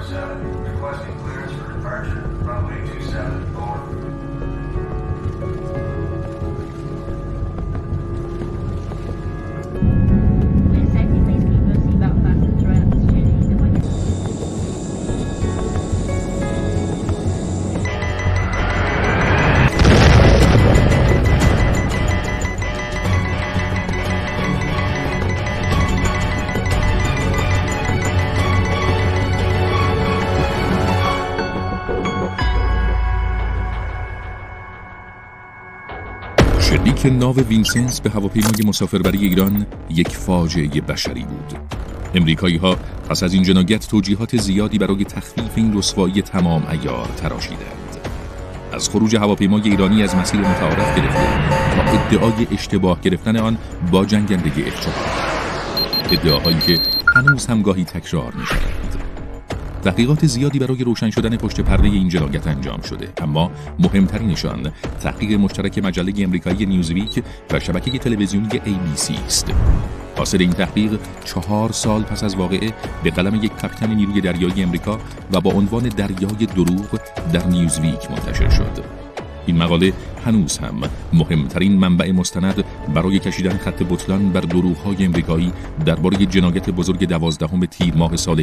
7, requesting clearance for departure, runway 27 forward. شلیک ناو وینسنس به هواپیمای مسافربری ایران یک فاجعه بشری بود. امریکایی‌ها پس از این جنایت توجیهات زیادی برای تخفیف این رسوایی تمام عیار تراشیدند. از خروج هواپیمای ایرانی از مسیر متعارف گرفته تا ادعای اشتباه گرفتن آن با جنگنده F4، ادعاهایی که هنوز هم گاهی تکرار می‌شوند. تحقیقات زیادی برای روشن شدن پشت پرده این جنایت انجام شده، اما مهمترینشان تحقیق مشترک مجله امریکایی نیوزویک و شبکه تلویزیونی ABC است. حاصل این تحقیق 4 سال پس از واقعه به قلم یک کاپیتان نیروی دریایی امریکا و با عنوان دریای دروغ در نیوزویک منتشر شد. این مقاله هنوز هم مهمترین منبع مستند برای کشیدن خط بطلان بر دروغ‌های امریکایی درباره جنایت بزرگ 12 تیر ماه سال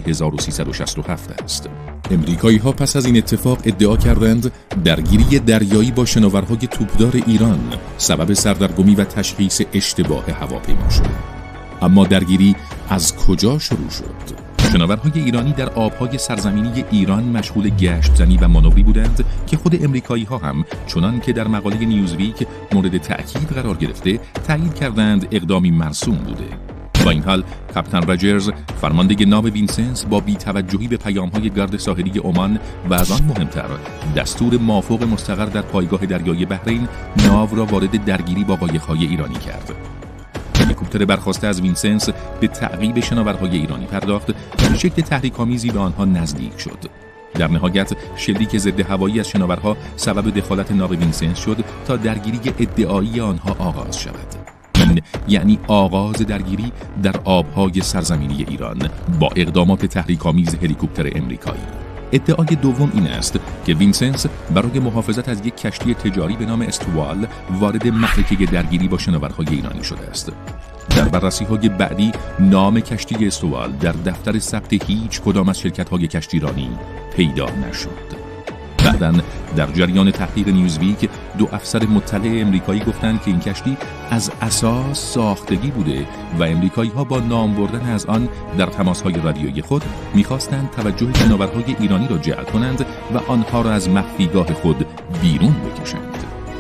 1367 است. امریکایی‌ها پس از این اتفاق ادعا کردند درگیری دریایی با شناورهای توپدار ایران سبب سردرگمی و تشخیص اشتباه هواپیما شد. اما درگیری از کجا شروع شد؟ شناورهای ایرانی در آبهای سرزمینی ایران مشغول گشت زنی و مانوری بودند که خود امریکایی‌ها هم چنان که در مقاله نیوزویک مورد تأکید قرار گرفته تایید کردند اقدامی مرسوم بوده. با این حال کاپیتان راجرز فرمانده ناو وینسنس با بی‌توجهی به پیام‌های گارد ساحلی عمان و از آن مهمتر دستور مافوق مستقر در پایگاه دریایی بحرین ناو را وارد درگیری با قایق‌های ایرانی کرد. هلیکوپتر برخاسته از وینسنس به تعقیب شناورهای ایرانی پرداخت و به شکل تحریک‌آمیزی به آنها نزدیک شد. در نهایت شلیک ضد هوایی از شناورها سبب دخالت ناو وینسنس شد تا درگیری ادعایی آنها آغاز شود. این یعنی آغاز درگیری در آبهای سرزمینی ایران با اقدامات تحریک‌آمیز هلیکوپتر امریکایی. ادعای دوم این است که وینسنس برای محافظت از یک کشتی تجاری به نام استوال وارد معرکه درگیری با شناورهای ایرانی شده است. در بررسی‌های بعدی نام کشتی استوال در دفتر ثبت هیچ کدام از شرکت‌های کشتیرانی پیدا نشد. بعداً در جریان تحقیق نیوزویک 2 افسر مطلع امریکایی گفتند که این کشتی از اساس ساختگی بوده و امریکایی‌ها با نام بردن از آن در تماس‌های رادیویی خود می‌خواستند توجه شناورهای ایرانی را جلب کنند و آنها را از مخفیگاه خود بیرون بکشند.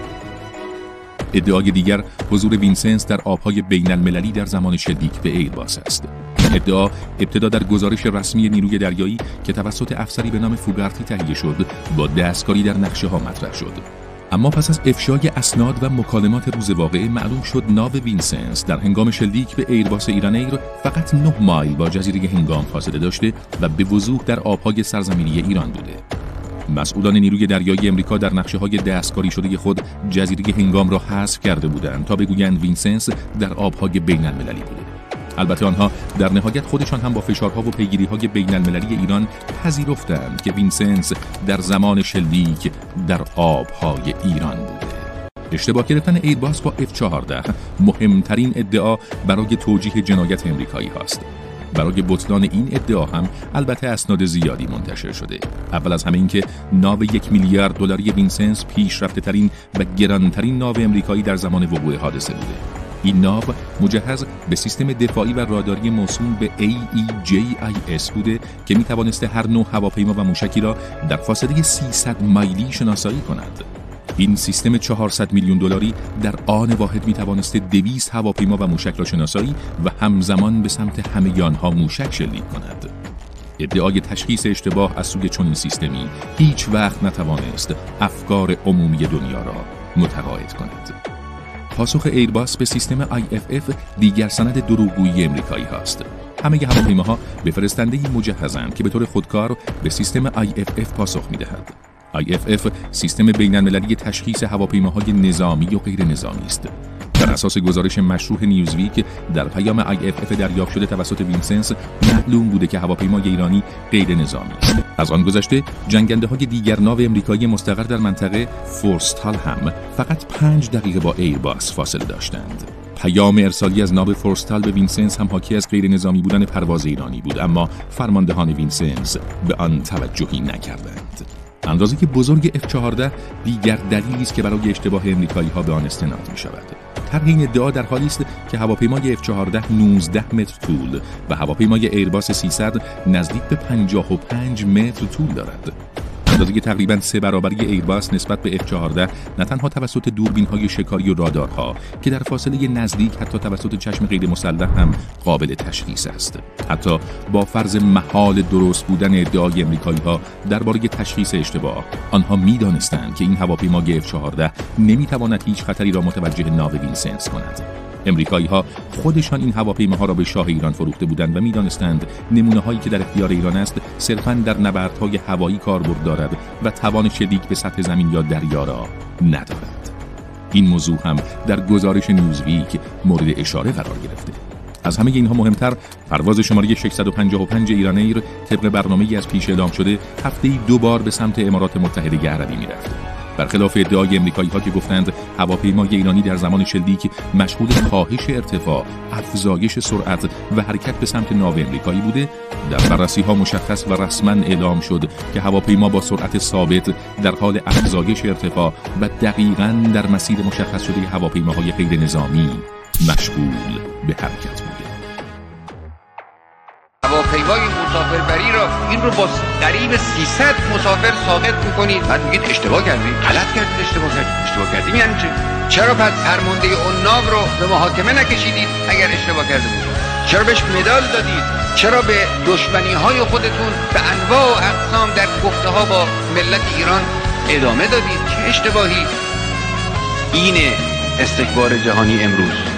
ادعای دیگر حضور وینسنس در آبهای بین‌المللی در زمان شلیک به ایرباس است. ادعا ابتدا در گزارش رسمی نیروی دریایی که توسط افسری به نام فوگارتی تهیه شد با دستکاری در نقشه‌ها مطرح شد. اما پس از افشای اسناد و مکالمات روز واقعه معلوم شد ناو وینسنس در هنگام شلیک به ایرباس ایرانایر فقط 9 مایل با جزیره هنگام فاصله داشته و به وضوح در آبهای سرزمینی ایران بوده. مسئولان نیروی دریایی امریکا در نقشه‌های دستکاری شده خود جزیره هنگام را حذف کرده بودند تا بگویند وینسنس در آبهای بین‌المللی بوده. البته آنها در نهایت خودشان هم با فشارها و پیگیری‌های بین‌المللی ایران پذیرفتند که وینسنس در زمان شلیک در آب‌های ایران بوده. اشتباه گرفتن ایرباس با F-14 مهمترین ادعا برای توجیه جنایت امریکایی هاست. برای بطلان این ادعا هم البته اسناد زیادی منتشر شده. اول از همه این که ناو 1 میلیارد دلاری وینسنس پیشرفته‌ترین و گرانترین ناو امریکایی در زمان وقوع حادثه بوده. این ناو مجهز به سیستم دفاعی و راداری موسوم به AEJIS بوده که می توانسته هر نوع هواپیما و موشکی را در فاصله 300 مایلی شناسایی کند. این سیستم 400 میلیون دلاری در آن واحد می توانسته 200 هواپیما و موشک را شناسایی و همزمان به سمت همه آنها موشک شلیک کند. ادعای تشخیص اشتباه از سوی چنین سیستمی هیچ وقت نتوانست افکار عمومی دنیا را متقاعد کند. پاسخ ایرباس به سیستم IFF دیگر سند دروغگویی امریکایی هاست. همه هواپیماها به فرستنده‌ای مجهزند که به طور خودکار به سیستم IFF پاسخ می‌دهد. IFF سیستم بین‌المللی تشخیص هواپیماهای نظامی و غیر نظامی است. بر اساس گزارش مشروح نیوزویک در پیام IFF دریافت شده توسط وینسنس معلوم بوده که هواپیمای ایرانی غیر نظامی است. از آن گذشته جنگنده‌های دیگر ناو آمریکایی مستقر در منطقه فورستال هم فقط 5 دقیقه با ایرباس فاصله داشتند. پیام ارسالی از ناو فورستال به وینسنس هم حاکی از غیر نظامی بودن پرواز ایرانی بود، اما فرماندهان وینسنس به آن توجهی نکردند. اندازه بزرگ F-14 دیگر دلیلی است که برای اشتباه آمریکایی‌ها به آن استناد می‌شود. طرح این ادعا در حالی است که هواپیمای F-14 19 متر طول و هواپیمای ایرباس 300 نزدیک به 55 متر طول دارد. اندازه تقریباً 3 برابری ایرباس نسبت به F-14 نه تنها توسط دوربین‌های شکاری و رادارها که در فاصله نزدیک حتی توسط چشم غیر مسلح هم قابل تشخیص است. حتی با فرض محال درست بودن ادعای آمریکایی‌ها درباره تشخیص اشتباه، آنها می‌دانستند که این هواپیمای F-14 نمی‌تواند هیچ خطری را متوجه ناو وینسنس کند. امریکایی‌ها خودشان این هواپیماها را به شاه ایران فروخته بودند و می‌دانستند نمونه‌هایی که در اختیار ایران است صرفاً در نبردهای هوایی کاربرد دارد و توان شلیک به سطح زمین یا دریا را ندارد. این موضوع هم در گزارش نیوزویک مورد اشاره قرار گرفته. از همه اینها مهمتر، پرواز شماره 655 ایران ایر طبق برنامه‌ای از پیش اعلام شده هفته‌ای 2 بار به سمت امارات متحده عربی می‌رفت. برخلاف ادعای آمریکایی‌ها که گفتند هواپیمای ایرانی در زمان شلیک مشغول کاهش ارتفاع، افزایش سرعت و حرکت به سمت ناو آمریکایی بوده، در بررسی‌ها مشخص و رسما اعلام شد که هواپیما با سرعت ثابت در حال افزایش ارتفاع و دقیقاً در مسیر مشخص شده هواپیماهای غیر نظامی مشغول به حرکت بوده. هواپیمای مسافربری را این رو با قریب 300 مسافر ساقط می‌کنید، بعد میگید اشتباه کردید، غلط کردید، اشتباه کردید یعنی چرا پس فرمانده اون ناو رو به محاکمه نکشیدید اگر اشتباه کرده بود؟ چرا بهش مدال دادید؟ چرا به دشمنی‌های خودتون به انواع و اقسام در گفته‌ها با ملت ایران ادامه دادید؟ چه اشتباهی؟ این استکبار جهانی امروز